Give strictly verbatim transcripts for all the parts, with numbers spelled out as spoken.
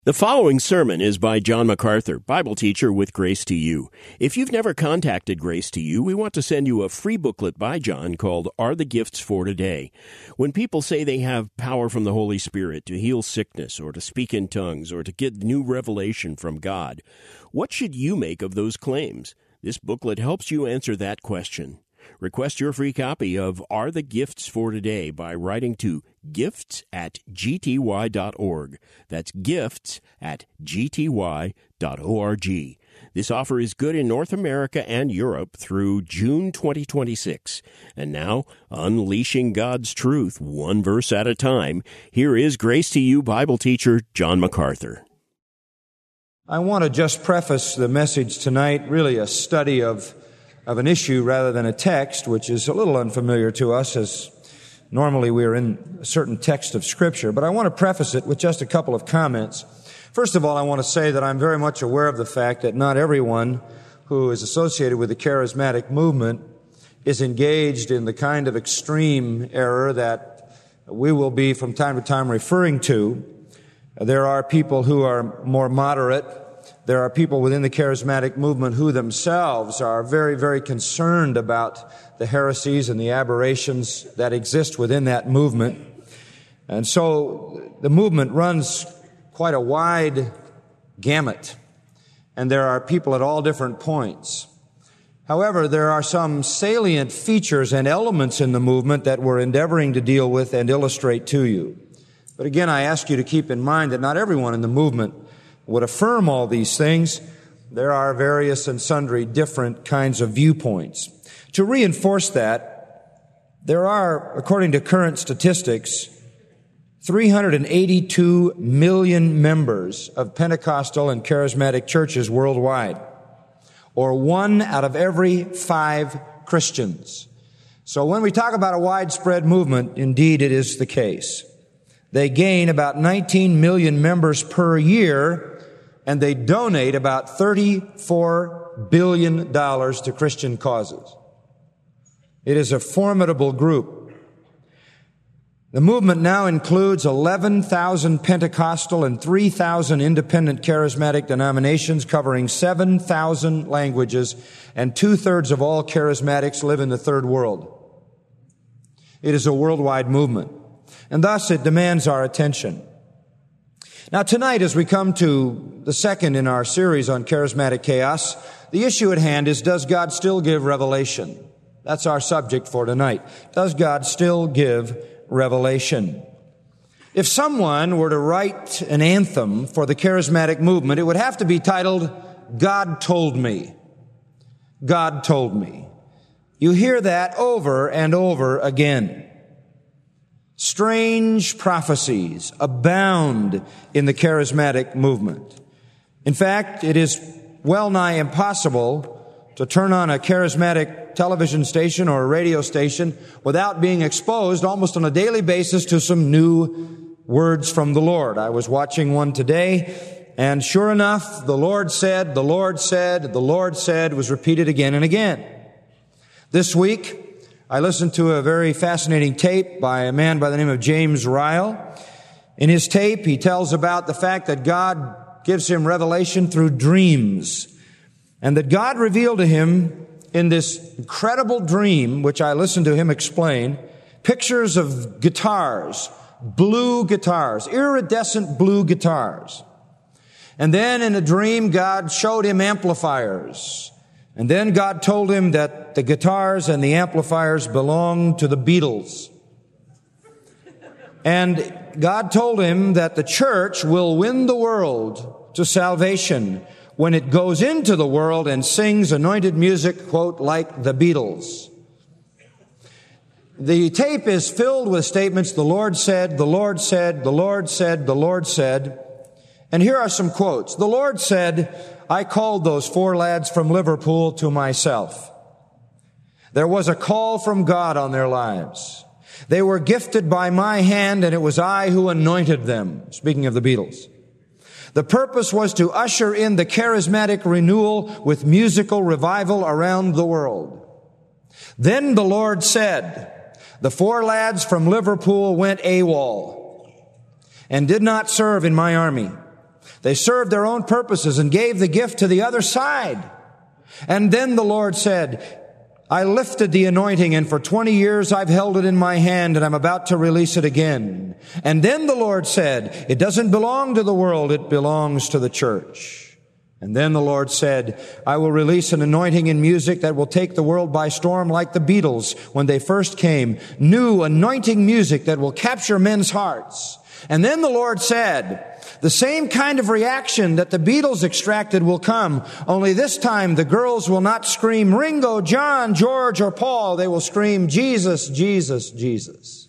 The following sermon is by John MacArthur, Bible teacher with Grace to You. If you've never contacted Grace to You, we want to send you a free booklet by John called Are the Gifts for Today? When people say they have power from the Holy Spirit to heal sickness or to speak in tongues or to get new revelation from God, what should you make of those claims? This booklet helps you answer that question. Request your free copy of Are the Gifts for Today by writing to gifts at g t y dot org. That's gifts at g t y dot org. This offer is good in North America and Europe through June twenty twenty-six. And now, unleashing God's truth one verse at a time, here is Grace to You Bible teacher John MacArthur. I want to just preface the message tonight, really a study of of an issue rather than a text, which is a little unfamiliar to us, as normally we are in a certain text of Scripture. But I want to preface it with just a couple of comments. First of all, I want to say that I'm very much aware of the fact that not everyone who is associated with the charismatic movement is engaged in the kind of extreme error that we will be from time to time referring to. There are people who are more moderate. There are people within the charismatic movement who themselves are very, very concerned about the heresies and the aberrations that exist within that movement. And so the movement runs quite a wide gamut, and there are people at all different points. However, there are some salient features and elements in the movement that we're endeavoring to deal with and illustrate to you. But again, I ask you to keep in mind that not everyone in the movement would affirm all these things. There are various and sundry different kinds of viewpoints. To reinforce that, there are, according to current statistics, three hundred eighty-two million members of Pentecostal and charismatic churches worldwide, or one out of every five Christians. So when we talk about a widespread movement, indeed it is the case. They gain about nineteen million members per year, and they donate about thirty-four billion dollars to Christian causes. It is a formidable group. The movement now includes eleven thousand Pentecostal and three thousand independent charismatic denominations covering seven thousand languages, and two-thirds of all charismatics live in the third world. It is a worldwide movement, and thus it demands our attention. Now tonight, as we come to the second in our series on charismatic chaos, the issue at hand is, does God still give revelation? That's our subject for tonight. Does God still give revelation? If someone were to write an anthem for the charismatic movement, it would have to be titled, God Told Me. God Told Me. You hear that over and over again. Strange prophecies abound in the charismatic movement. In fact, it is well nigh impossible to turn on a charismatic television station or a radio station without being exposed almost on a daily basis to some new words from the Lord. I was watching one today, and sure enough, the Lord said, the Lord said, the Lord said was repeated again and again. This week, I listened to a very fascinating tape by a man by the name of James Ryle. In his tape, he tells about the fact that God gives him revelation through dreams, and that God revealed to him in this incredible dream, which I listened to him explain, pictures of guitars, blue guitars, iridescent blue guitars. And then in a dream, God showed him amplifiers. And then God told him that the guitars and the amplifiers belonged to the Beatles. And God told him that the church will win the world to salvation when it goes into the world and sings anointed music, quote, like the Beatles. The tape is filled with statements, the Lord said, the Lord said, the Lord said, the Lord said. And here are some quotes. The Lord said, I called those four lads from Liverpool to myself. There was a call from God on their lives. They were gifted by my hand, and it was I who anointed them. Speaking of the Beatles. The purpose was to usher in the charismatic renewal with musical revival around the world. Then the Lord said, the four lads from Liverpool went AWOL and did not serve in my army. They served their own purposes and gave the gift to the other side. And then the Lord said, I lifted the anointing, and for twenty years I've held it in my hand, and I'm about to release it again. And then the Lord said, it doesn't belong to the world, it belongs to the church. And then the Lord said, I will release an anointing in music that will take the world by storm like the Beatles when they first came. New anointing music that will capture men's hearts. And then the Lord said, the same kind of reaction that the Beatles extracted will come, only this time the girls will not scream Ringo, John, George, or Paul. They will scream Jesus, Jesus, Jesus.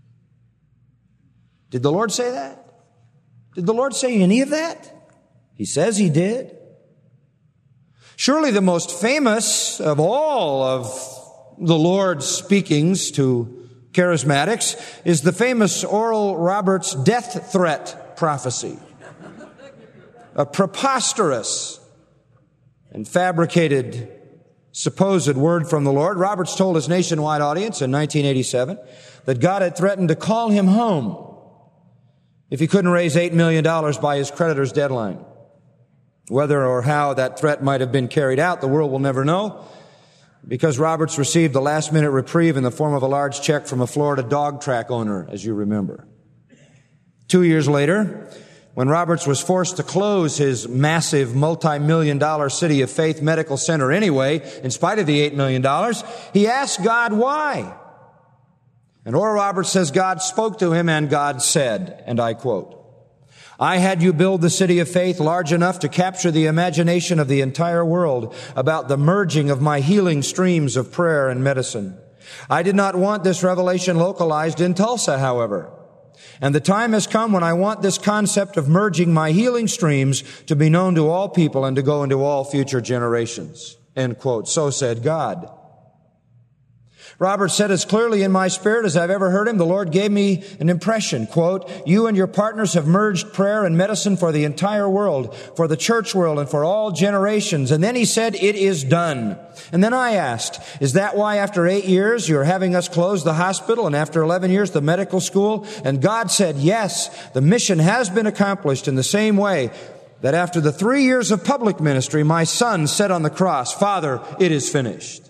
Did the Lord say that? Did the Lord say any of that? He says He did. Surely the most famous of all of the Lord's speakings to charismatics is the famous Oral Roberts death threat prophecy. A preposterous and fabricated supposed word from the Lord. Roberts told his nationwide audience in nineteen eighty-seven that God had threatened to call him home if he couldn't raise eight million dollars by his creditor's deadline. Whether or how that threat might have been carried out, the world will never know, because Roberts received a last-minute reprieve in the form of a large check from a Florida dog track owner, as you remember. Two years later, when Roberts was forced to close his massive multi-million dollar City of Faith Medical Center anyway, in spite of the eight million dollars, he asked God why. And Oral Roberts says God spoke to him and God said, and I quote, I had you build the city of faith large enough to capture the imagination of the entire world about the merging of my healing streams of prayer and medicine. I did not want this revelation localized in Tulsa, however. And the time has come when I want this concept of merging my healing streams to be known to all people and to go into all future generations. End quote. So said God. Roberts said as clearly in my spirit as I've ever heard him, the Lord gave me an impression, quote, you and your partners have merged prayer and medicine for the entire world, for the church world, and for all generations. And then he said, it is done. And then I asked, is that why after eight years you're having us close the hospital and after eleven years the medical school? And God said, yes, the mission has been accomplished in the same way that after the three years of public ministry, my son said on the cross, Father, it is finished.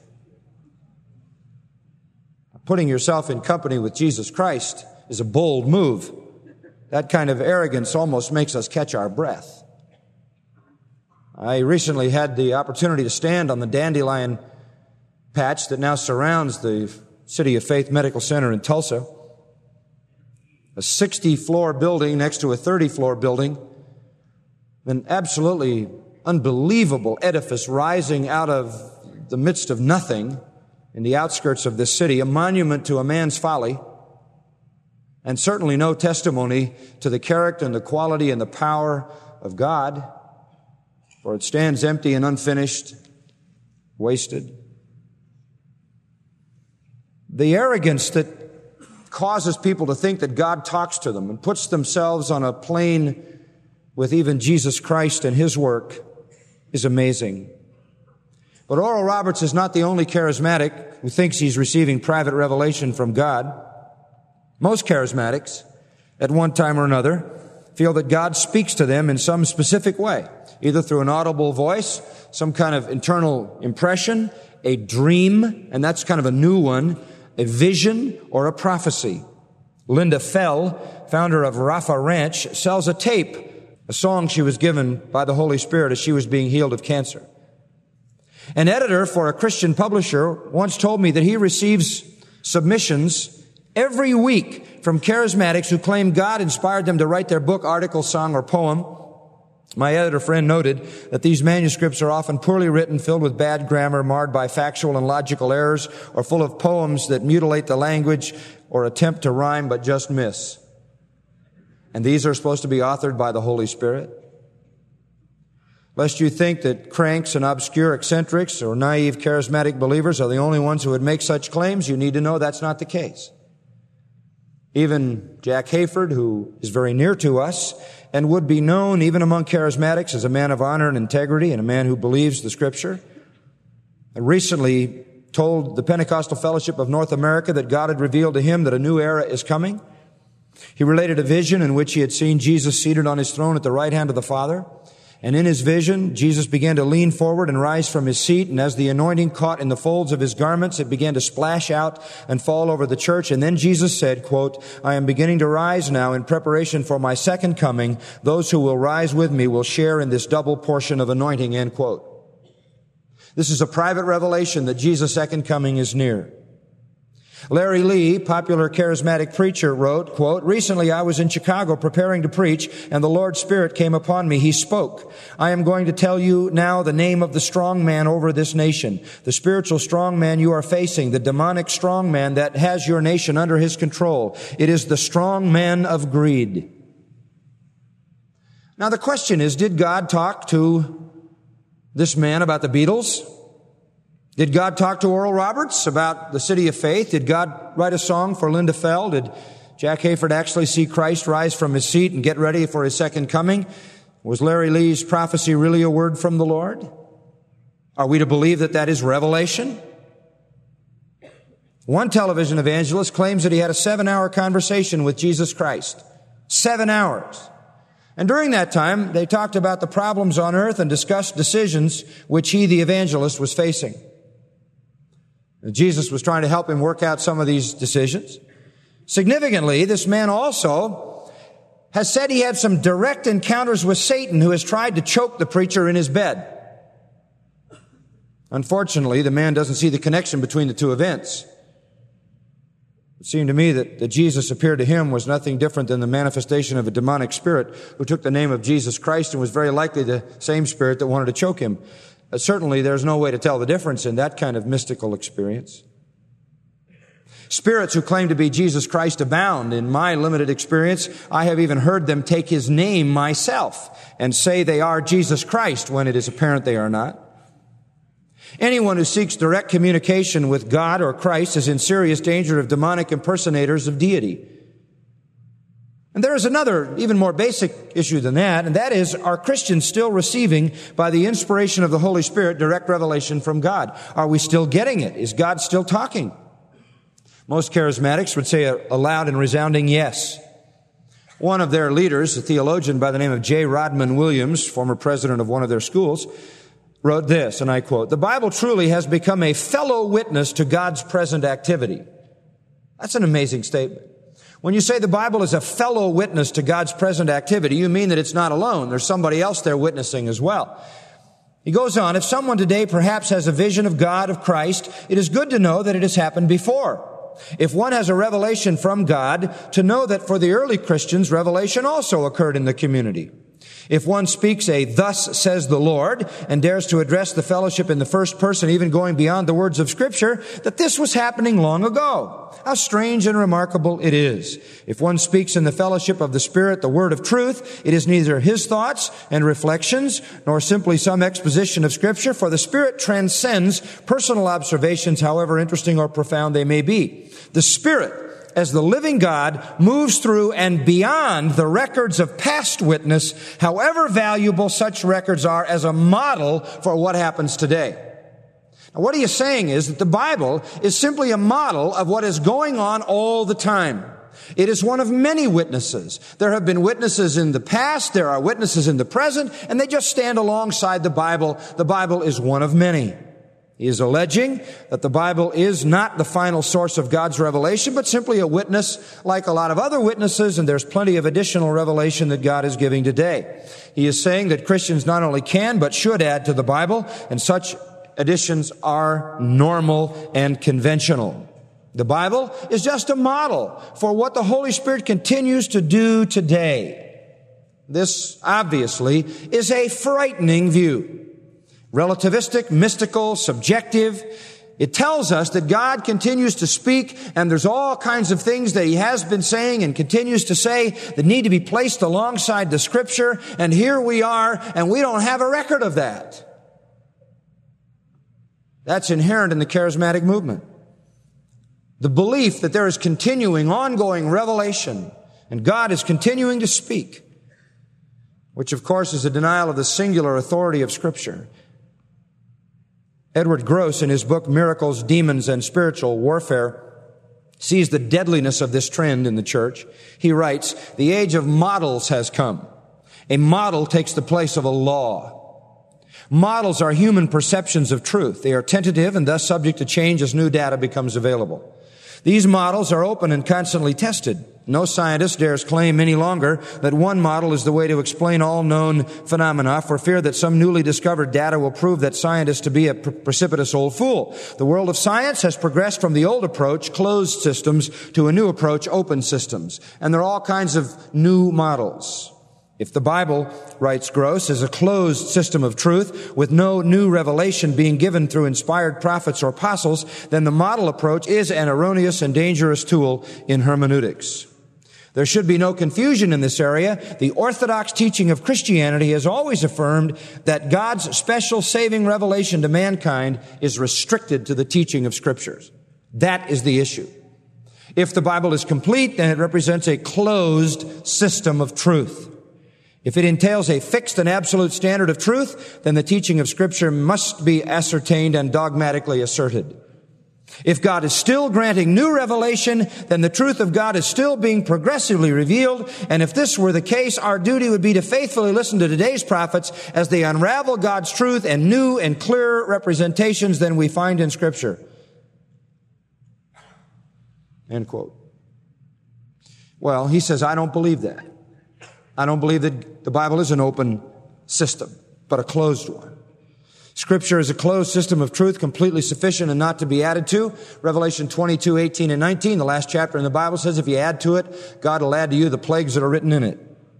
Putting yourself in company with Jesus Christ is a bold move. That kind of arrogance almost makes us catch our breath. I recently had the opportunity to stand on the dandelion patch that now surrounds the City of Faith Medical Center in Tulsa. A sixty-floor building next to a thirty-floor building. An absolutely unbelievable edifice rising out of the midst of nothing in the outskirts of this city, a monument to a man's folly, and certainly no testimony to the character and the quality and the power of God, for it stands empty and unfinished, wasted. The arrogance that causes people to think that God talks to them and puts themselves on a plane with even Jesus Christ and His work is amazing. But Oral Roberts is not the only charismatic who thinks he's receiving private revelation from God. Most charismatics, at one time or another, feel that God speaks to them in some specific way, either through an audible voice, some kind of internal impression, a dream, and that's kind of a new one, a vision, or a prophecy. Linda Fell, founder of Rafa Ranch, sells a tape, a song she was given by the Holy Spirit as she was being healed of cancer. An editor for a Christian publisher once told me that he receives submissions every week from charismatics who claim God inspired them to write their book, article, song, or poem. My editor friend noted that these manuscripts are often poorly written, filled with bad grammar, marred by factual and logical errors, or full of poems that mutilate the language or attempt to rhyme but just miss. And these are supposed to be authored by the Holy Spirit. Lest you think that cranks and obscure eccentrics or naive charismatic believers are the only ones who would make such claims, you need to know that's not the case. Even Jack Hayford, who is very near to us and would be known even among charismatics as a man of honor and integrity and a man who believes the Scripture, recently told the Pentecostal Fellowship of North America that God had revealed to him that a new era is coming. He related a vision in which he had seen Jesus seated on his throne at the right hand of the Father. And in his vision, Jesus began to lean forward and rise from his seat. And as the anointing caught in the folds of his garments, it began to splash out and fall over the church. And then Jesus said, quote, "I am beginning to rise now in preparation for my second coming. Those who will rise with me will share in this double portion of anointing," end quote. This is a private revelation that Jesus' second coming is near. Larry Lee, popular charismatic preacher, wrote, quote, "Recently I was in Chicago preparing to preach, and the Lord's Spirit came upon me. He spoke. I am going to tell you now the name of the strong man over this nation, the spiritual strong man you are facing, the demonic strong man that has your nation under his control. It is the strong man of greed." Now the question is, did God talk to this man about the Beatles? Did God talk to Oral Roberts about the City of Faith? Did God write a song for Linda Fell? Did Jack Hayford actually see Christ rise from his seat and get ready for his second coming? Was Larry Lee's prophecy really a word from the Lord? Are we to believe that that is revelation? One television evangelist claims that he had a seven-hour conversation with Jesus Christ. Seven hours. And during that time, they talked about the problems on earth and discussed decisions which he, the evangelist, was facing. Jesus was trying to help him work out some of these decisions. Significantly, this man also has said he had some direct encounters with Satan, who has tried to choke the preacher in his bed. Unfortunately, the man doesn't see the connection between the two events. It seemed to me that, that Jesus appeared to him was nothing different than the manifestation of a demonic spirit who took the name of Jesus Christ and was very likely the same spirit that wanted to choke him. Uh, certainly, there's no way to tell the difference in that kind of mystical experience. Spirits who claim to be Jesus Christ abound. In my limited experience, I have even heard them take his name myself and say they are Jesus Christ when it is apparent they are not. Anyone who seeks direct communication with God or Christ is in serious danger of demonic impersonators of deity. And there is another, even more basic issue than that, and that is, are Christians still receiving, by the inspiration of the Holy Spirit, direct revelation from God? Are we still getting it? Is God still talking? Most charismatics would say a, a loud and resounding yes. One of their leaders, a theologian by the name of J. Rodman Williams, former president of one of their schools, wrote this, and I quote, "The Bible truly has become a fellow witness to God's present activity." That's an amazing statement. When you say the Bible is a fellow witness to God's present activity, you mean that it's not alone. There's somebody else there witnessing as well. He goes on, "If someone today perhaps has a vision of God, of Christ, it is good to know that it has happened before. If one has a revelation from God, to know that for the early Christians, revelation also occurred in the community. If one speaks a 'thus says the Lord' and dares to address the fellowship in the first person, even going beyond the words of Scripture, that this was happening long ago. How strange and remarkable it is. If one speaks in the fellowship of the Spirit, the word of truth, it is neither his thoughts and reflections, nor simply some exposition of Scripture, for the Spirit transcends personal observations, however interesting or profound they may be. The Spirit, as the living God, moves through and beyond the records of past witness, however valuable such records are, as a model for what happens today." Now, what he is saying is that the Bible is simply a model of what is going on all the time. It is one of many witnesses. There have been witnesses in the past, there are witnesses in the present, and they just stand alongside the Bible. The Bible is one of many. He is alleging that the Bible is not the final source of God's revelation, but simply a witness like a lot of other witnesses, and there's plenty of additional revelation that God is giving today. He is saying that Christians not only can, but should add to the Bible, and such additions are normal and conventional. The Bible is just a model for what the Holy Spirit continues to do today. This, obviously, is a frightening view. Relativistic, mystical, subjective. It tells us that God continues to speak, and there's all kinds of things that He has been saying and continues to say that need to be placed alongside the Scripture, and here we are, and we don't have a record of that. That's inherent in the charismatic movement. The belief that there is continuing, ongoing revelation, and God is continuing to speak, which of course is a denial of the singular authority of Scripture. Edward Gross, in his book Miracles, Demons, and Spiritual Warfare, sees the deadliness of this trend in the church. He writes, "The age of models has come. A model takes the place of a law. Models are human perceptions of truth. They are tentative and thus subject to change as new data becomes available. These models are open and constantly tested. No scientist dares claim any longer that one model is the way to explain all known phenomena for fear that some newly discovered data will prove that scientist to be a pre- precipitous old fool. The world of science has progressed from the old approach, closed systems, to a new approach, open systems. And there are all kinds of new models. If the Bible," writes Gross, "is a closed system of truth with no new revelation being given through inspired prophets or apostles, then the model approach is an erroneous and dangerous tool in hermeneutics. There should be no confusion in this area. The orthodox teaching of Christianity has always affirmed that God's special saving revelation to mankind is restricted to the teaching of Scriptures. That is the issue. If the Bible is complete, then it represents a closed system of truth. If it entails a fixed and absolute standard of truth, then the teaching of Scripture must be ascertained and dogmatically asserted. If God is still granting new revelation, then the truth of God is still being progressively revealed. And if this were the case, our duty would be to faithfully listen to today's prophets as they unravel God's truth and new and clearer representations than we find in Scripture." End quote. Well, he says, I don't believe that. I don't believe that the Bible is an open system, but a closed one. Scripture is a closed system of truth, completely sufficient and not to be added to. Revelation twenty-two, eighteen and nineteen, the last chapter in the Bible, says if you add to it, God will add to you the plagues that are written in it.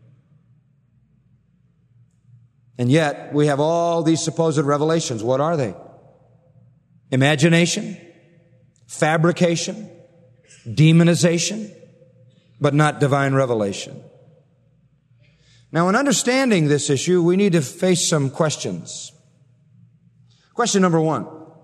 And yet, we have all these supposed revelations. What are they? Imagination, fabrication, demonization, but not divine revelation. Now, in understanding this issue, we need to face some questions. Question number one,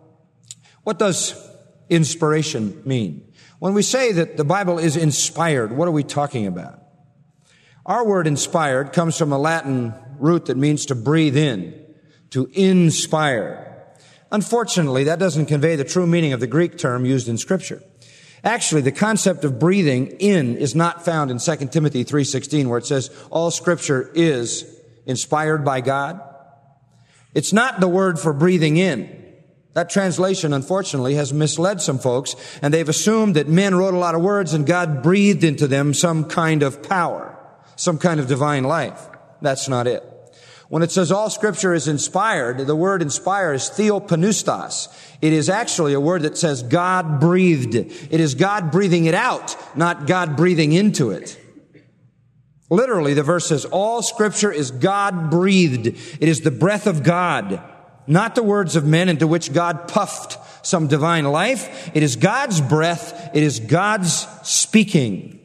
what does inspiration mean? When we say that the Bible is inspired, what are we talking about? Our word inspired comes from a Latin root that means to breathe in, to inspire. Unfortunately, that doesn't convey the true meaning of the Greek term used in Scripture. Actually, the concept of breathing in is not found in Second Timothy three sixteen, where it says, all Scripture is inspired by God. It's not the word for breathing in. That translation, unfortunately, has misled some folks, and they've assumed that men wrote a lot of words and God breathed into them some kind of power, some kind of divine life. That's not it. When it says all Scripture is inspired, the word inspire is theopneustos. It is actually a word that says God breathed. It is God breathing it out, not God breathing into it. Literally, the verse says all Scripture is God breathed. It is the breath of God, not the words of men into which God puffed some divine life. It is God's breath. It is God's speaking.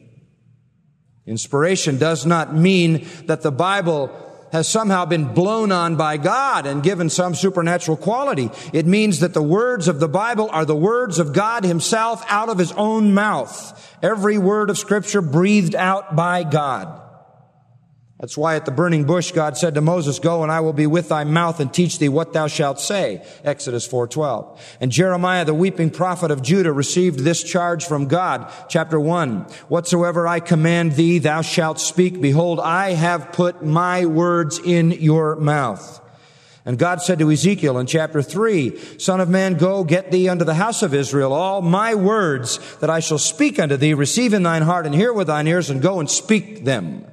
Inspiration does not mean that the Bible has somehow been blown on by God and given some supernatural quality. It means that the words of the Bible are the words of God Himself out of His own mouth. Every word of Scripture breathed out by God. That's why at the burning bush God said to Moses, go and I will be with thy mouth and teach thee what thou shalt say. Exodus four twelve. And Jeremiah, the weeping prophet of Judah, received this charge from God. Chapter one. Whatsoever I command thee, thou shalt speak. Behold, I have put my words in your mouth. And God said to Ezekiel in chapter three, Son of man, go get thee unto the house of Israel all my words that I shall speak unto thee, receive in thine heart and hear with thine ears, and go and speak them.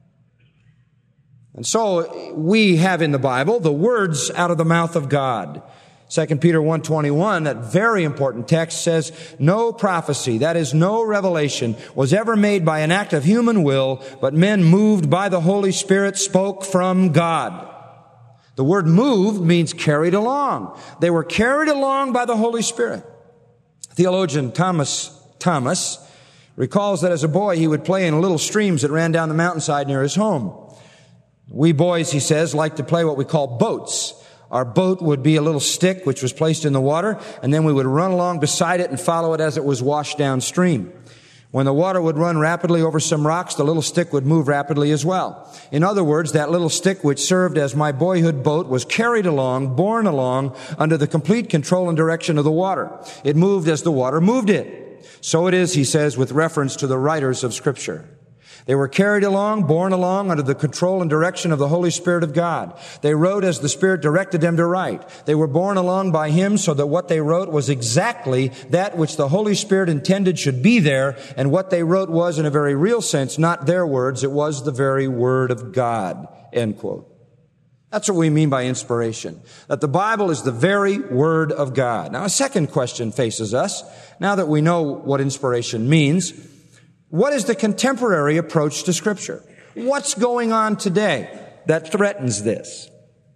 And so we have in the Bible the words out of the mouth of God. Second Peter one twenty-one, that very important text says, no prophecy, that is no revelation, was ever made by an act of human will, but men moved by the Holy Spirit spoke from God. The word moved means carried along. They were carried along by the Holy Spirit. Theologian Thomas Thomas recalls that as a boy he would play in little streams that ran down the mountainside near his home. We boys, he says, like to play what we call boats. Our boat would be a little stick which was placed in the water, and then we would run along beside it and follow it as it was washed downstream. When the water would run rapidly over some rocks, the little stick would move rapidly as well. In other words, that little stick which served as my boyhood boat was carried along, borne along, under the complete control and direction of the water. It moved as the water moved it. So it is, he says, with reference to the writers of Scripture. They were carried along, borne along under the control and direction of the Holy Spirit of God. They wrote as the Spirit directed them to write. They were borne along by Him so that what they wrote was exactly that which the Holy Spirit intended should be there, and what they wrote was, in a very real sense, not their words, it was the very Word of God. End quote. That's what we mean by inspiration, that the Bible is the very Word of God. Now, a second question faces us, now that we know what inspiration means. What is the contemporary approach to Scripture? What's going on today that threatens this?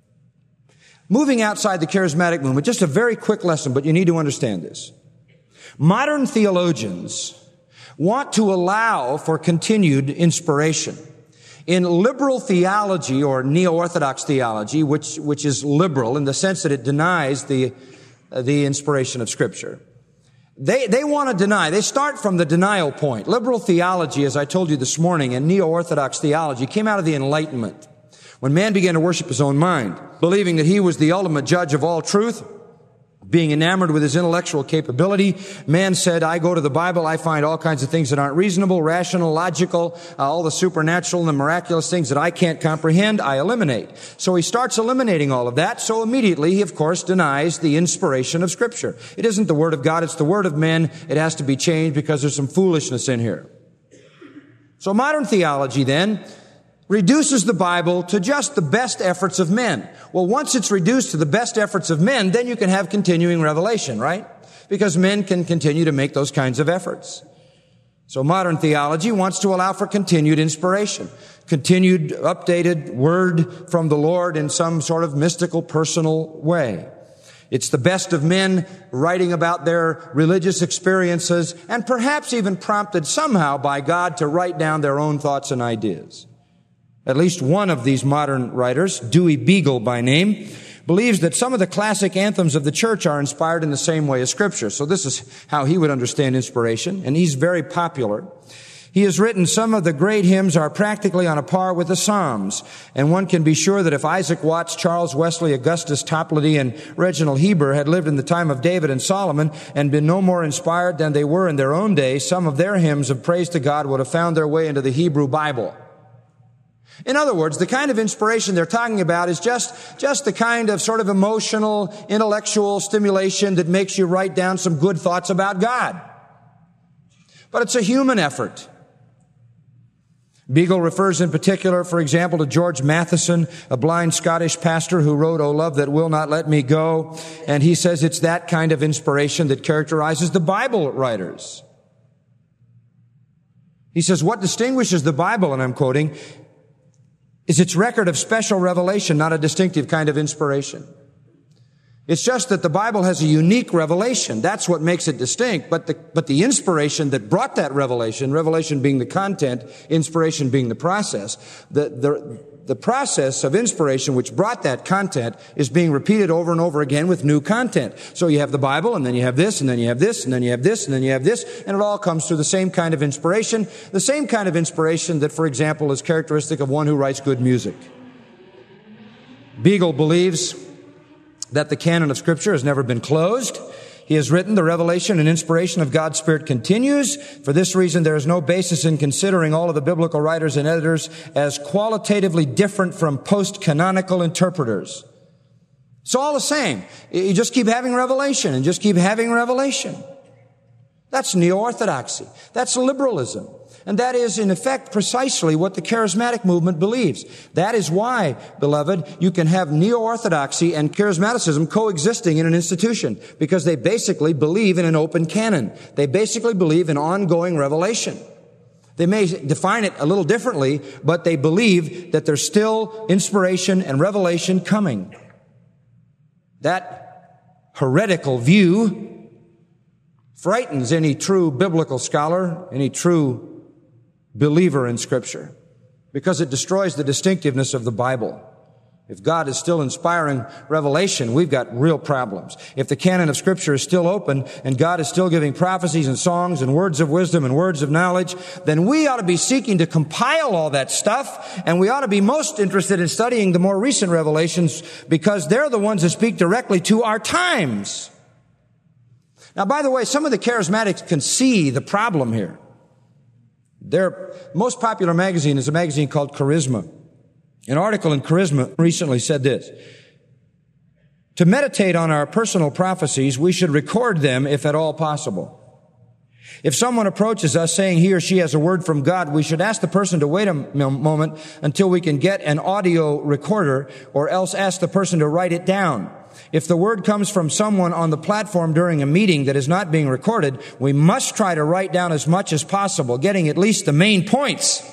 Moving outside the charismatic movement, just a very quick lesson, but you need to understand this. Modern theologians want to allow for continued inspiration. In liberal theology, or neo-orthodox theology, which, which is liberal in the sense that it denies the, uh, the inspiration of Scripture, They, they want to deny. They start from the denial point. Liberal theology, as I told you this morning, and neo-orthodox theology came out of the Enlightenment, when man began to worship his own mind, believing that he was the ultimate judge of all truth. Being enamored with his intellectual capability, man said, I go to the Bible, I find all kinds of things that aren't reasonable, rational, logical, uh, all the supernatural and the miraculous things that I can't comprehend, I eliminate. So he starts eliminating all of that, so immediately he, of course, denies the inspiration of Scripture. It isn't the Word of God, it's the Word of men. It has to be changed because there's some foolishness in here. So modern theology, then, reduces the Bible to just the best efforts of men. Well, once it's reduced to the best efforts of men, then you can have continuing revelation, right? Because men can continue to make those kinds of efforts. So modern theology wants to allow for continued inspiration, continued updated word from the Lord in some sort of mystical, personal way. It's the best of men writing about their religious experiences and perhaps even prompted somehow by God to write down their own thoughts and ideas. At least one of these modern writers, Dewey Beagle by name, believes that some of the classic anthems of the church are inspired in the same way as Scripture. So this is how he would understand inspiration, and he's very popular. He has written some of the great hymns are practically on a par with the Psalms, and one can be sure that if Isaac Watts, Charles Wesley, Augustus Toplady, and Reginald Heber had lived in the time of David and Solomon and been no more inspired than they were in their own day, some of their hymns of praise to God would have found their way into the Hebrew Bible. In other words, the kind of inspiration they're talking about is just, just the kind of sort of emotional, intellectual stimulation that makes you write down some good thoughts about God. But it's a human effort. Beagle refers in particular, for example, to George Matheson, a blind Scottish pastor who wrote, O Love That Will Not Let Me Go. And he says it's that kind of inspiration that characterizes the Bible writers. He says, what distinguishes the Bible, and I'm quoting, is its record of special revelation, not a distinctive kind of inspiration. It's just that the Bible has a unique revelation. That's what makes it distinct. But the, but the inspiration that brought that revelation, revelation being the content, inspiration being the process, the, the, the process of inspiration which brought that content is being repeated over and over again with new content. So you have the Bible, and then you have this, and then you have this, and then you have this, and then you have this, and it all comes through the same kind of inspiration, the same kind of inspiration that, for example, is characteristic of one who writes good music. Beagle believes that the canon of Scripture has never been closed. He has written, the revelation and inspiration of God's Spirit continues. For this reason, there is no basis in considering all of the biblical writers and editors as qualitatively different from post-canonical interpreters. It's all the same. You just keep having revelation and just keep having revelation. That's neo-orthodoxy. That's liberalism. And that is, in effect, precisely what the charismatic movement believes. That is why, beloved, you can have neo-orthodoxy and charismaticism coexisting in an institution, because they basically believe in an open canon. They basically believe in ongoing revelation. They may define it a little differently, but they believe that there's still inspiration and revelation coming. That heretical view frightens any true biblical scholar, any true believer in Scripture, because it destroys the distinctiveness of the Bible. If God is still inspiring revelation, we've got real problems. If the canon of Scripture is still open and God is still giving prophecies and songs and words of wisdom and words of knowledge, then we ought to be seeking to compile all that stuff, and we ought to be most interested in studying the more recent revelations, because they're the ones that speak directly to our times. Now, by the way, some of the charismatics can see the problem here. Their most popular magazine is a magazine called Charisma. An article in Charisma recently said this: to meditate on our personal prophecies, we should record them if at all possible. If someone approaches us saying he or she has a word from God, we should ask the person to wait a moment until we can get an audio recorder, or else ask the person to write it down. If the word comes from someone on the platform during a meeting that is not being recorded, we must try to write down as much as possible, getting at least the main points.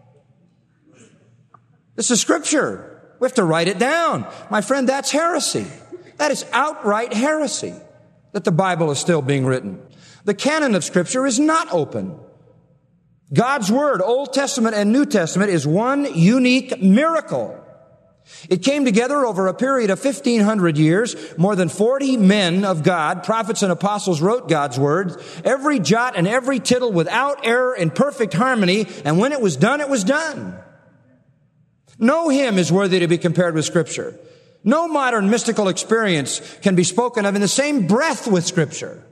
This is Scripture. We have to write it down. My friend, that's heresy. That is outright heresy, that the Bible is still being written. The canon of Scripture is not open. God's Word, Old Testament and New Testament, is one unique miracle. It came together over a period of fifteen hundred years. More than forty men of God, prophets and apostles, wrote God's Word, every jot and every tittle without error, in perfect harmony, and when it was done, it was done. No hymn is worthy to be compared with Scripture. No modern mystical experience can be spoken of in the same breath with Scripture.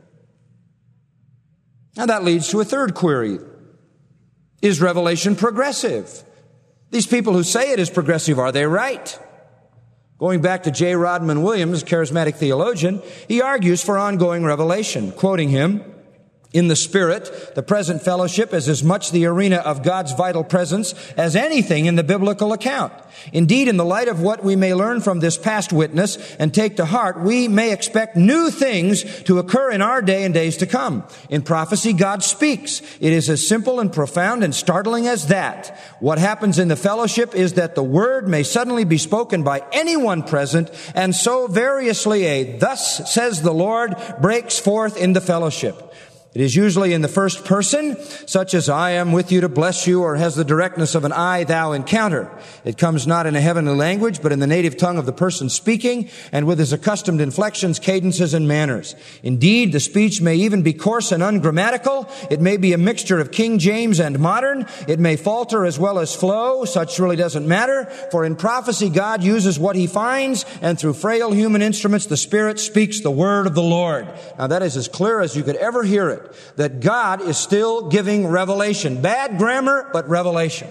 Now that leads to a third query. Is Revelation progressive? These people who say it is progressive, are they right? Going back to J. Rodman Williams, charismatic theologian, he argues for ongoing revelation. Quoting him, in the Spirit, the present fellowship is as much the arena of God's vital presence as anything in the biblical account. Indeed, in the light of what we may learn from this past witness and take to heart, we may expect new things to occur in our day and days to come. In prophecy, God speaks. It is as simple and profound and startling as that. What happens in the fellowship is that the word may suddenly be spoken by anyone present, and so variously a "thus says the Lord" breaks forth in the fellowship. It is usually in the first person, such as "I am with you to bless you," or has the directness of an "I, thou" encounter. It comes not in a heavenly language, but in the native tongue of the person speaking, and with his accustomed inflections, cadences, and manners. Indeed, the speech may even be coarse and ungrammatical. It may be a mixture of King James and modern. It may falter as well as flow. Such really doesn't matter, for in prophecy, God uses what He finds, and through frail human instruments, the Spirit speaks the word of the Lord. Now that is as clear as you could ever hear it, that God is still giving revelation. Bad grammar, but revelation.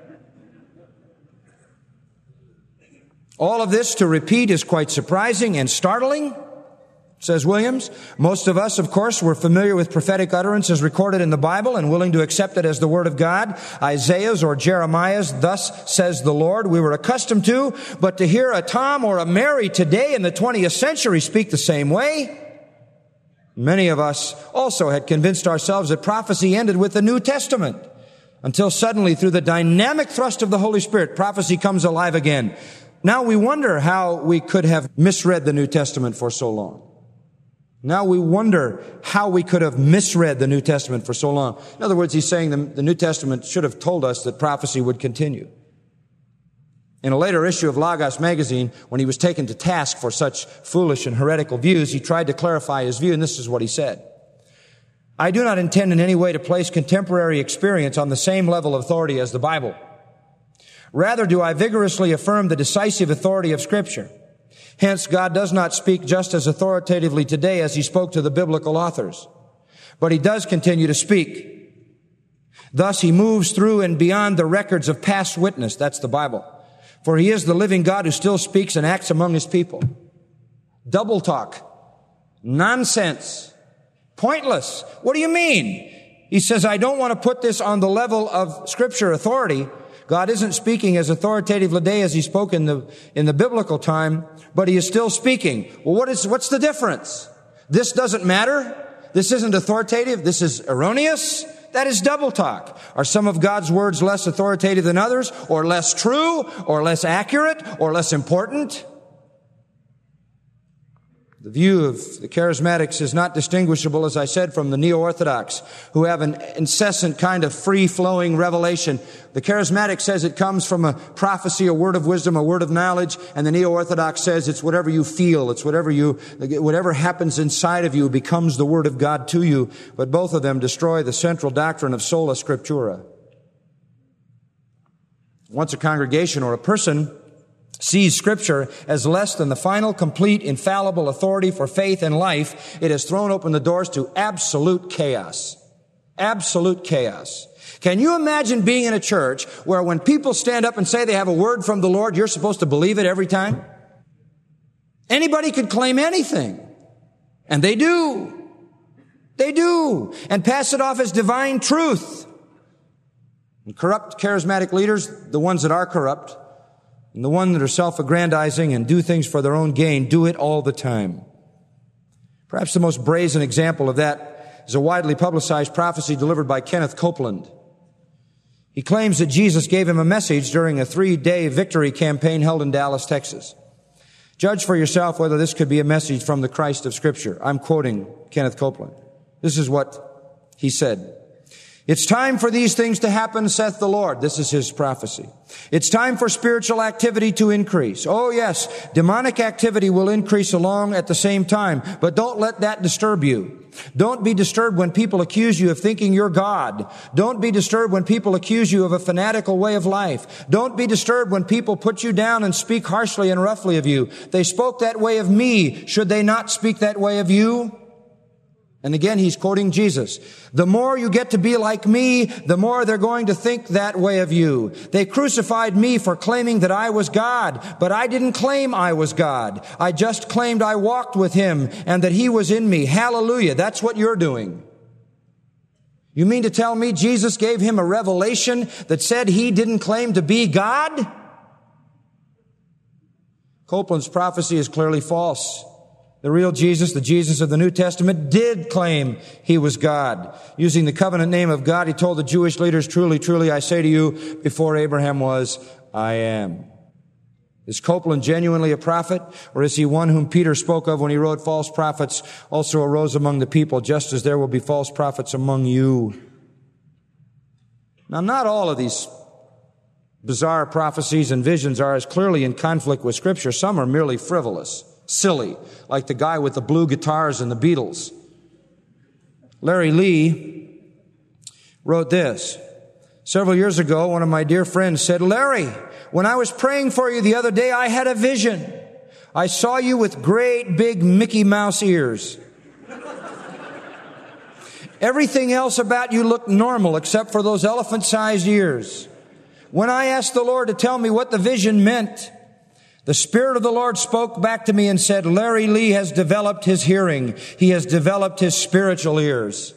All of this, to repeat, is quite surprising and startling, says Williams. Most of us, of course, were familiar with prophetic utterances recorded in the Bible and willing to accept it as the Word of God. Isaiah's or Jeremiah's "Thus says the Lord" we were accustomed to, but to hear a Tom or a Mary today in the twentieth century speak the same way, many of us also had convinced ourselves that prophecy ended with the New Testament, until suddenly, through the dynamic thrust of the Holy Spirit, prophecy comes alive again. Now we wonder how we could have misread the New Testament for so long. Now we wonder how we could have misread the New Testament for so long. In other words, he's saying the, the New Testament should have told us that prophecy would continue. In a later issue of Logos magazine, when he was taken to task for such foolish and heretical views, he tried to clarify his view, and this is what he said. "I do not intend in any way to place contemporary experience on the same level of authority as the Bible. Rather do I vigorously affirm the decisive authority of Scripture. Hence, God does not speak just as authoritatively today as He spoke to the biblical authors, but He does continue to speak. Thus, He moves through and beyond the records of past witness," that's the Bible, "for He is the living God who still speaks and acts among His people." Double talk. Nonsense. Pointless. What do you mean? He says, I don't want to put this on the level of Scripture authority. God isn't speaking as authoritative today as He spoke in the, in the biblical time, but He is still speaking. Well, what is, what's the difference? This doesn't matter? This isn't authoritative? This is erroneous? That is double talk. Are some of God's words less authoritative than others, or less true, or less accurate, or less important? The view of the charismatics is not distinguishable, as I said, from the neo-Orthodox, who have an incessant kind of free-flowing revelation. The charismatic says it comes from a prophecy, a word of wisdom, a word of knowledge, and the neo-Orthodox says it's whatever you feel, it's whatever you, whatever happens inside of you becomes the word of God to you. But both of them destroy the central doctrine of sola scriptura. Once a congregation or a person sees Scripture as less than the final, complete, infallible authority for faith and life, it has thrown open the doors to absolute chaos. Absolute chaos. Can you imagine being in a church where when people stand up and say they have a word from the Lord, you're supposed to believe it every time? Anybody could claim anything. And they do. They do. And pass it off as divine truth. And corrupt charismatic leaders, the ones that are corrupt, and the ones that are self-aggrandizing and do things for their own gain, do it all the time. Perhaps the most brazen example of that is a widely publicized prophecy delivered by Kenneth Copeland. He claims that Jesus gave him a message during a three-day victory campaign held in Dallas, Texas. Judge for yourself whether this could be a message from the Christ of Scripture. I'm quoting Kenneth Copeland. This is what he said. It's time for these things to happen, saith the Lord. This is his prophecy. It's time for spiritual activity to increase. Oh yes, demonic activity will increase along at the same time, but don't let that disturb you. Don't be disturbed when people accuse you of thinking you're God. Don't be disturbed when people accuse you of a fanatical way of life. Don't be disturbed when people put you down and speak harshly and roughly of you. They spoke that way of me. Should they not speak that way of you? And again, he's quoting Jesus. The more you get to be like me, the more they're going to think that way of you. They crucified me for claiming that I was God, but I didn't claim I was God. I just claimed I walked with him and that he was in me. Hallelujah. That's what you're doing. You mean to tell me Jesus gave him a revelation that said he didn't claim to be God? Copeland's prophecy is clearly false. The real Jesus, the Jesus of the New Testament, did claim he was God. Using the covenant name of God, he told the Jewish leaders, truly, truly, I say to you, before Abraham was, I am. Is Copeland genuinely a prophet, or is he one whom Peter spoke of when he wrote, false prophets also arose among the people, just as there will be false prophets among you? Now, not all of these bizarre prophecies and visions are as clearly in conflict with Scripture. Some are merely frivolous, silly, like the guy with the blue guitars and the Beatles. Larry Lee wrote this. Several years ago, one of my dear friends said, Larry, when I was praying for you the other day, I had a vision. I saw you with great big Mickey Mouse ears. Everything else about you looked normal except for those elephant-sized ears. When I asked the Lord to tell me what the vision meant, the Spirit of the Lord spoke back to me and said, Larry Lee has developed his hearing. He has developed his spiritual ears.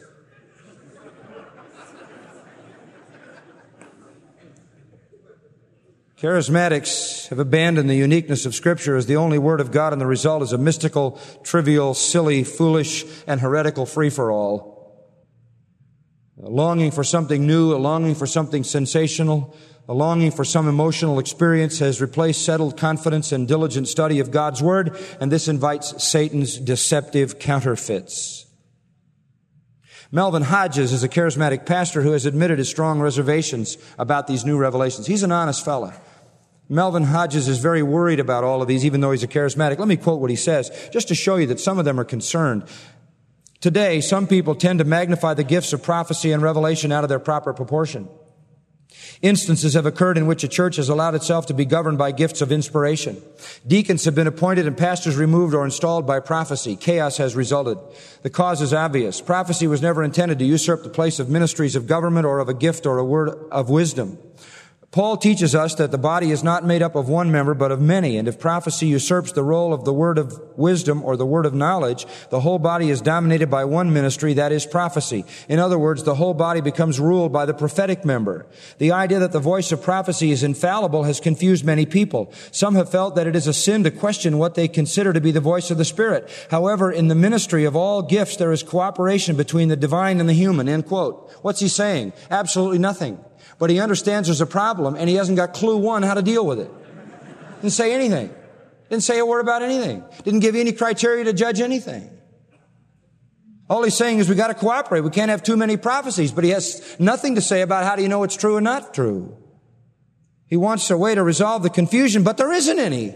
Charismatics have abandoned the uniqueness of Scripture as the only Word of God, and the result is a mystical, trivial, silly, foolish, and heretical free-for-all. A longing for something new, a longing for something sensational, a longing for some emotional experience has replaced settled confidence and diligent study of God's Word, and this invites Satan's deceptive counterfeits. Melvin Hodges is a charismatic pastor who has admitted his strong reservations about these new revelations. He's an honest fellow. Melvin Hodges is very worried about all of these, even though he's a charismatic. Let me quote what he says, just to show you that some of them are concerned. Today, some people tend to magnify the gifts of prophecy and revelation out of their proper proportion. Instances have occurred in which a church has allowed itself to be governed by gifts of inspiration. Deacons have been appointed and pastors removed or installed by prophecy. Chaos has resulted. The cause is obvious. Prophecy was never intended to usurp the place of ministries of government or of a gift or a word of wisdom. Paul teaches us that the body is not made up of one member, but of many. And if prophecy usurps the role of the word of wisdom or the word of knowledge, the whole body is dominated by one ministry, that is prophecy. In other words, the whole body becomes ruled by the prophetic member. The idea that the voice of prophecy is infallible has confused many people. Some have felt that it is a sin to question what they consider to be the voice of the Spirit. However, in the ministry of all gifts, there is cooperation between the divine and the human, end quote. What's he saying? Absolutely nothing. But he understands there's a problem, and he hasn't got clue one how to deal with it. Didn't say anything. Didn't say a word about anything. Didn't give you any criteria to judge anything. All he's saying is we got to cooperate. We can't have too many prophecies. But he has nothing to say about how do you know it's true or not true. He wants a way to resolve the confusion, but there isn't any.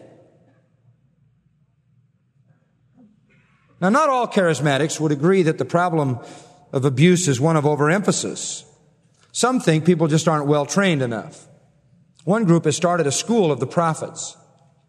Now, not all charismatics would agree that the problem of abuse is one of overemphasis. Some think people just aren't well trained enough. One group has started a school of the prophets.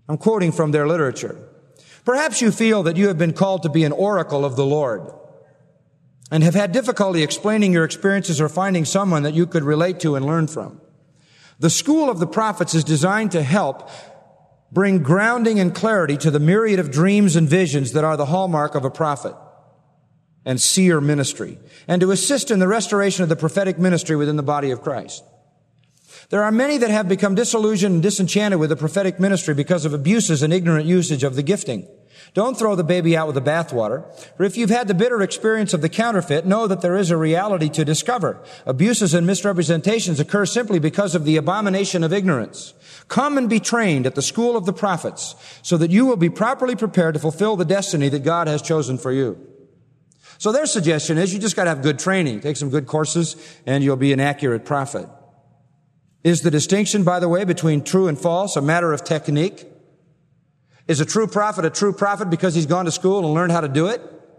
I'm quoting from their literature. Perhaps you feel that you have been called to be an oracle of the Lord and have had difficulty explaining your experiences or finding someone that you could relate to and learn from. The school of the prophets is designed to help bring grounding and clarity to the myriad of dreams and visions that are the hallmark of a prophet and seer ministry, and to assist in the restoration of the prophetic ministry within the body of Christ. There are many that have become disillusioned and disenchanted with the prophetic ministry because of abuses and ignorant usage of the gifting. Don't throw the baby out with the bathwater, for if you've had the bitter experience of the counterfeit, know that there is a reality to discover. Abuses and misrepresentations occur simply because of the abomination of ignorance. Come and be trained at the school of the prophets so that you will be properly prepared to fulfill the destiny that God has chosen for you. So their suggestion is you just got to have good training. Take some good courses and you'll be an accurate prophet. Is the distinction, by the way, between true and false a matter of technique? Is a true prophet a true prophet because he's gone to school and learned how to do it?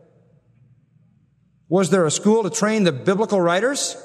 Was there a school to train the biblical writers?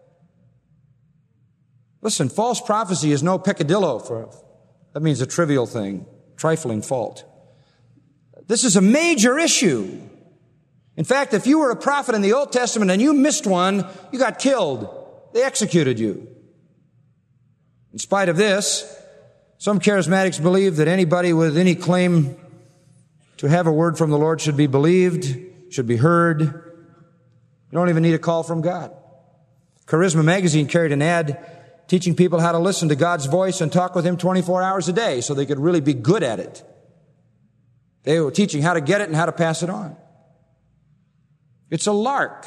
Listen, false prophecy is no peccadillo for, that means a trivial thing, trifling fault. This is a major issue. In fact, if you were a prophet in the Old Testament and you missed one, you got killed. They executed you. In spite of this, some charismatics believe that anybody with any claim to have a word from the Lord should be believed, should be heard. You don't even need a call from God. Charisma magazine carried an ad teaching people how to listen to God's voice and talk with Him twenty-four hours a day so they could really be good at it. They were teaching how to get it and how to pass it on. It's a lark.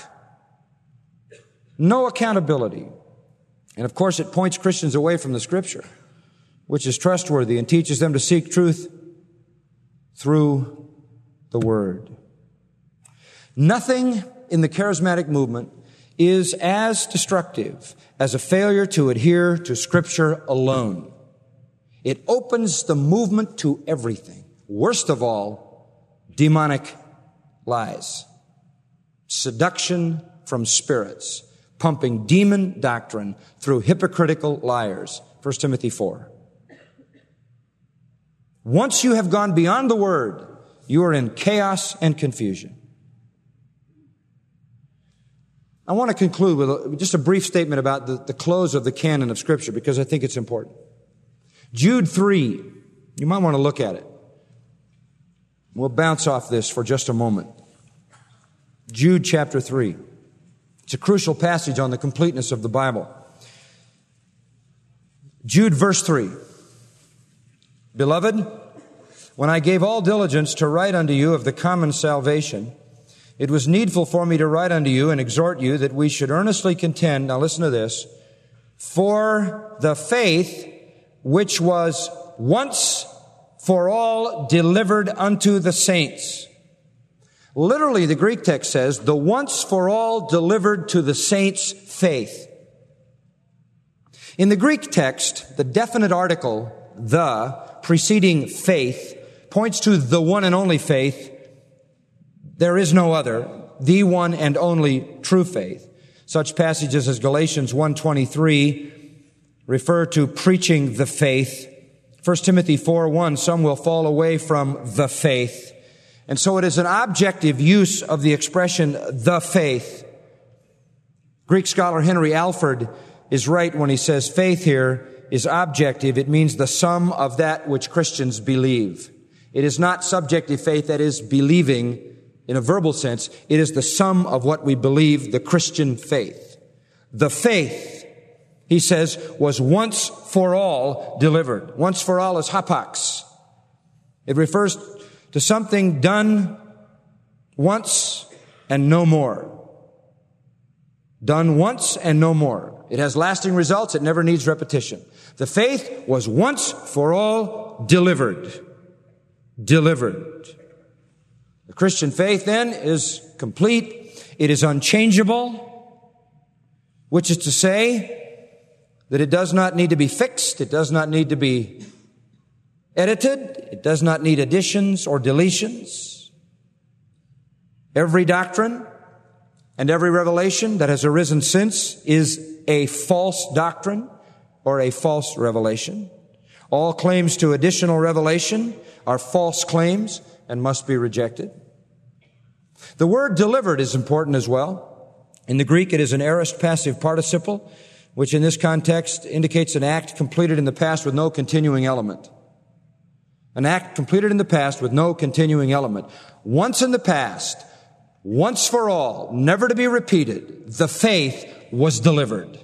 No accountability. And of course, it points Christians away from the Scripture, which is trustworthy and teaches them to seek truth through the Word. Nothing in the charismatic movement is as destructive as a failure to adhere to Scripture alone. It opens the movement to everything. Worst of all, demonic lies. Seduction from spirits, pumping demon doctrine through hypocritical liars. First Timothy four. Once you have gone beyond the Word, you are in chaos and confusion. I want to conclude with a, just a brief statement about the, the close of the canon of Scripture because I think it's important. Jude three. You might want to look at it. We'll bounce off this for just a moment. Jude chapter three. It's a crucial passage on the completeness of the Bible. Jude verse three. Beloved, when I gave all diligence to write unto you of the common salvation, it was needful for me to write unto you and exhort you that we should earnestly contend, now listen to this, for the faith which was once for all delivered unto the saints. Literally, the Greek text says, the once for all delivered to the saints' faith. In the Greek text, the definite article, the, preceding faith, points to the one and only faith. There is no other, the one and only true faith. Such passages as Galatians one twenty-three refer to preaching the faith. First Timothy four one, some will fall away from the faith. And so it is an objective use of the expression, the faith. Greek scholar Henry Alford is right when he says faith here is objective. It means the sum of that which Christians believe. It is not subjective faith, that is believing in a verbal sense. It is the sum of what we believe, the Christian faith. The faith, he says, was once for all delivered. Once for all is hapax. It refers to something done once and no more. Done once and no more. It has lasting results. It never needs repetition. The faith was once for all delivered. Delivered. The Christian faith then is complete. It is unchangeable, which is to say that it does not need to be fixed. It does not need to be edited. It does not need additions or deletions. Every doctrine and every revelation that has arisen since is a false doctrine or a false revelation. All claims to additional revelation are false claims and must be rejected. The word delivered is important as well. In the Greek, it is an aorist passive participle, which in this context indicates an act completed in the past with no continuing element. An act completed in the past with no continuing element. Once in the past, once for all, never to be repeated, the faith was delivered.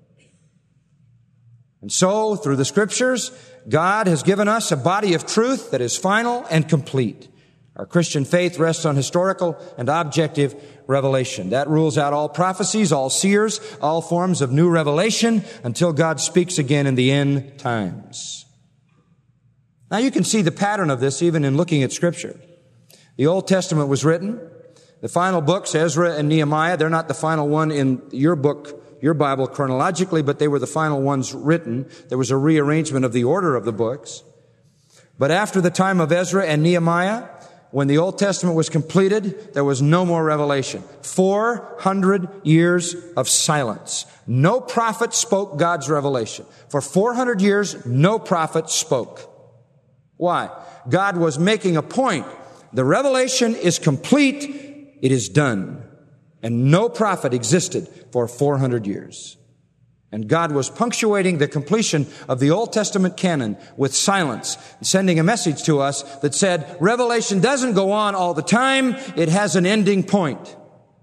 And so, through the Scriptures, God has given us a body of truth that is final and complete. Our Christian faith rests on historical and objective revelation. That rules out all prophecies, all seers, all forms of new revelation until God speaks again in the end times. Now you can see the pattern of this even in looking at Scripture. The Old Testament was written. The final books, Ezra and Nehemiah, they're not the final one in your book, your Bible chronologically, but they were the final ones written. There was a rearrangement of the order of the books. But after the time of Ezra and Nehemiah, when the Old Testament was completed, there was no more revelation. Four hundred years of silence. No prophet spoke God's revelation. For four hundred years, no prophet spoke. Why? God was making a point. The revelation is complete. It is done. And no prophet existed for four hundred years. And God was punctuating the completion of the Old Testament canon with silence, sending a message to us that said, revelation doesn't go on all the time. It has an ending point.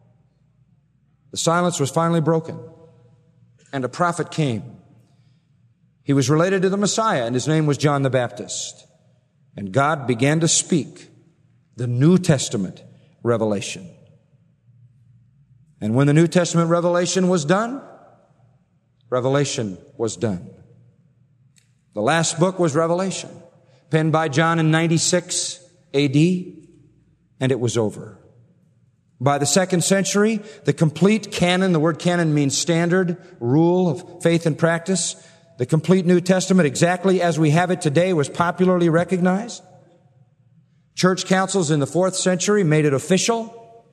The silence was finally broken, and a prophet came. He was related to the Messiah, and his name was John the Baptist. And God began to speak the New Testament revelation. And when the New Testament revelation was done, Revelation was done. The last book was Revelation, penned by John in ninety-six A D, and it was over. By the second century, the complete canon, the word canon means standard, rule of faith and practice, the complete New Testament, exactly as we have it today, was popularly recognized. Church councils in the fourth century made it official.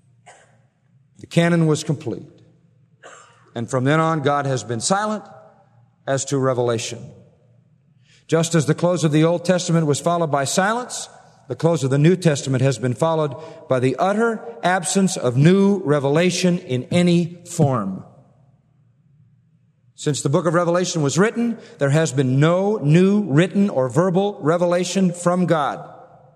The canon was complete. And from then on, God has been silent as to revelation. Just as the close of the Old Testament was followed by silence, the close of the New Testament has been followed by the utter absence of new revelation in any form. Since the book of Revelation was written, there has been no new written or verbal revelation from God.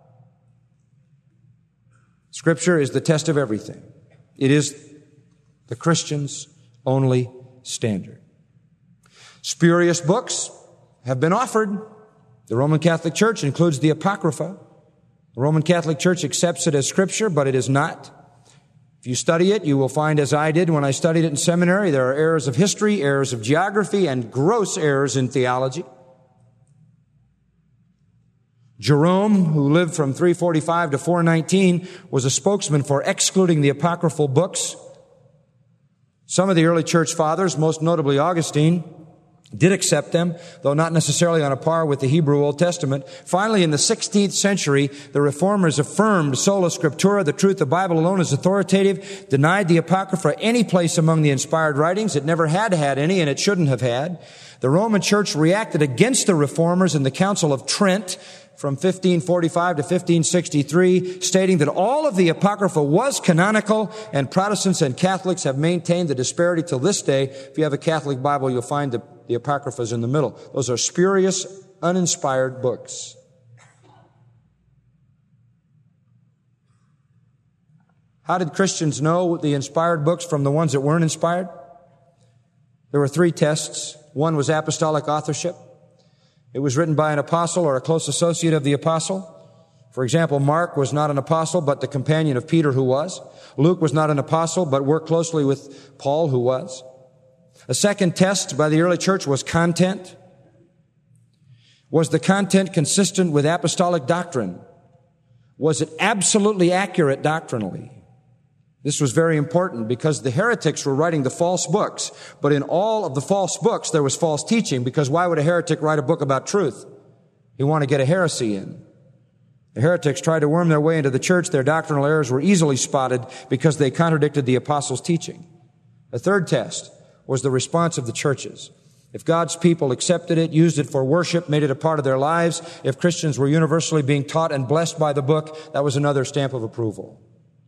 Scripture is the test of everything. It is the Christian's only standard. Spurious books have been offered. The Roman Catholic Church includes the Apocrypha. The Roman Catholic Church accepts it as Scripture, but it is not. If you study it, you will find, as I did when I studied it in seminary, there are errors of history, errors of geography, and gross errors in theology. Jerome, who lived from three forty-five to four nineteen, was a spokesman for excluding the apocryphal books. Some of the early church fathers, most notably Augustine, did accept them, though not necessarily on a par with the Hebrew Old Testament. Finally, in the sixteenth century, the Reformers affirmed sola scriptura, the truth, the Bible alone is authoritative, denied the Apocrypha any place among the inspired writings. It never had had any, and it shouldn't have had. The Roman Church reacted against the Reformers in the Council of Trent from fifteen forty-five to fifteen sixty-three, stating that all of the Apocrypha was canonical, and Protestants and Catholics have maintained the disparity till this day. If you have a Catholic Bible, you'll find the, the Apocryphas in the middle. Those are spurious, uninspired books. How did Christians know the inspired books from the ones that weren't inspired? There were three tests. One was apostolic authorship. It was written by an apostle or a close associate of the apostle. For example, Mark was not an apostle, but the companion of Peter who was. Luke was not an apostle, but worked closely with Paul who was. A second test by the early church was content. Was the content consistent with apostolic doctrine? Was it absolutely accurate doctrinally? This was very important because the heretics were writing the false books. But in all of the false books, there was false teaching, because why would a heretic write a book about truth? He wanted to get a heresy in. The heretics tried to worm their way into the church. Their doctrinal errors were easily spotted because they contradicted the apostles' teaching. A third test was the response of the churches. If God's people accepted it, used it for worship, made it a part of their lives, if Christians were universally being taught and blessed by the book, that was another stamp of approval.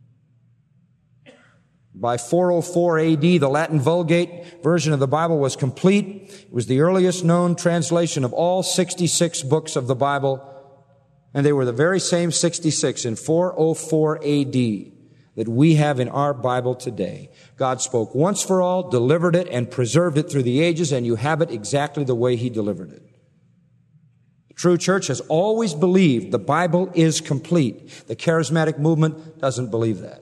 By four oh four A D, the Latin Vulgate version of the Bible was complete. It was the earliest known translation of all sixty-six books of the Bible, and they were the very same sixty-six in four oh four A D that we have in our Bible today. God spoke once for all, delivered it, and preserved it through the ages, and you have it exactly the way He delivered it. The true church has always believed the Bible is complete. The charismatic movement doesn't believe that.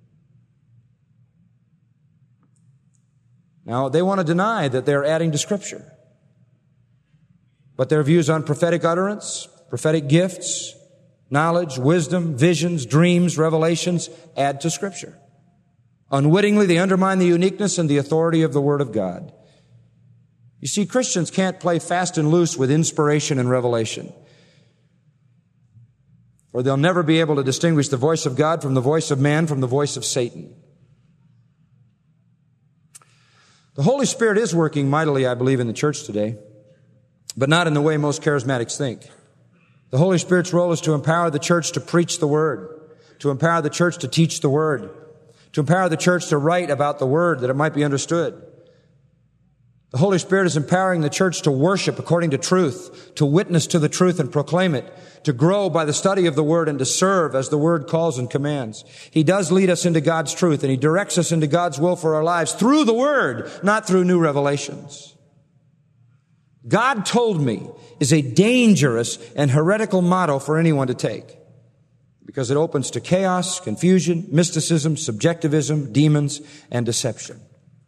Now, they want to deny that they're adding to Scripture. But their views on prophetic utterance, prophetic gifts, knowledge, wisdom, visions, dreams, revelations add to Scripture. Unwittingly, they undermine the uniqueness and the authority of the Word of God. You see, Christians can't play fast and loose with inspiration and revelation, or they'll never be able to distinguish the voice of God from the voice of man from the voice of Satan. The Holy Spirit is working mightily, I believe, in the church today, but not in the way most charismatics think. The Holy Spirit's role is to empower the church to preach the Word, to empower the church to teach the Word, to empower the church to write about the Word that it might be understood. The Holy Spirit is empowering the church to worship according to truth, to witness to the truth and proclaim it, to grow by the study of the Word and to serve as the Word calls and commands. He does lead us into God's truth, and He directs us into God's will for our lives through the Word, not through new revelations. God told me is a dangerous and heretical motto for anyone to take, because it opens to chaos, confusion, mysticism, subjectivism, demons, and deception.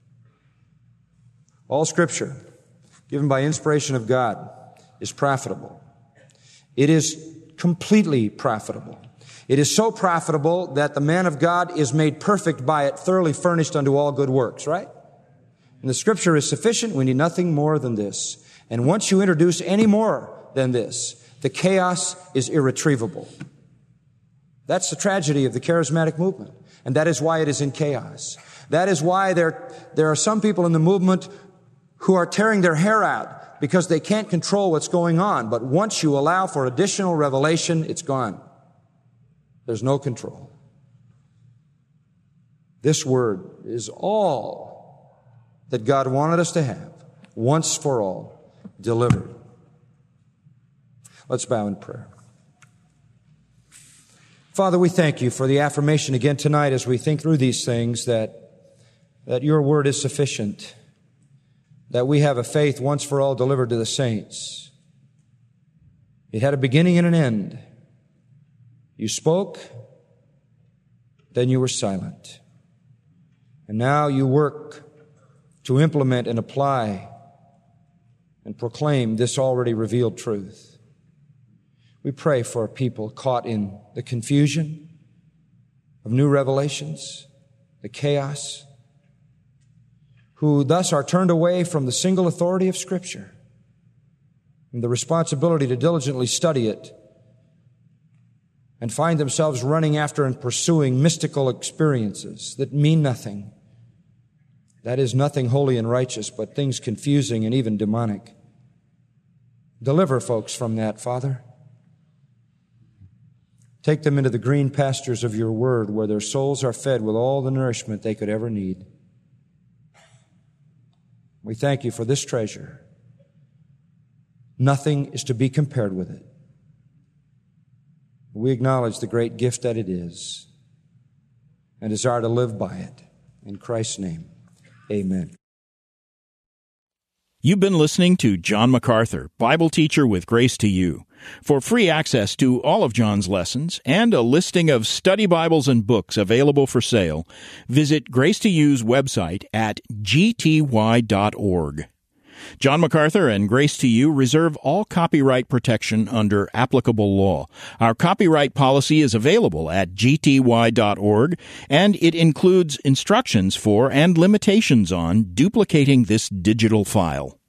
All Scripture, given by inspiration of God, is profitable. It is completely profitable. It is so profitable that the man of God is made perfect by it, thoroughly furnished unto all good works, right? And the Scripture is sufficient. We need nothing more than this. And once you introduce any more than this, the chaos is irretrievable. That's the tragedy of the charismatic movement. And that is why it is in chaos. That is why there, there are some people in the movement who are tearing their hair out because they can't control what's going on. But once you allow for additional revelation, it's gone. There's no control. This Word is all that God wanted us to have, once for all, delivered. Let's bow in prayer. Father, we thank You for the affirmation again tonight as we think through these things that, that Your Word is sufficient, that we have a faith once for all delivered to the saints. It had a beginning and an end. You spoke, then You were silent. And now You work to implement and apply and proclaim this already revealed truth. We pray for people caught in the confusion of new revelations, the chaos, who thus are turned away from the single authority of Scripture and the responsibility to diligently study it, and find themselves running after and pursuing mystical experiences that mean nothing. That is nothing holy and righteous, but things confusing and even demonic. Deliver folks from that, Father. Take them into the green pastures of Your Word, where their souls are fed with all the nourishment they could ever need. We thank You for this treasure. Nothing is to be compared with it. We acknowledge the great gift that it is and desire to live by it. In Christ's name, amen. You've been listening to John MacArthur, Bible teacher with Grace to You. For free access to all of John's lessons and a listing of study Bibles and books available for sale, visit Grace to You's website at g t y dot org. John MacArthur and Grace to You reserve all copyright protection under applicable law. Our copyright policy is available at g t y dot org, and it includes instructions for and limitations on duplicating this digital file.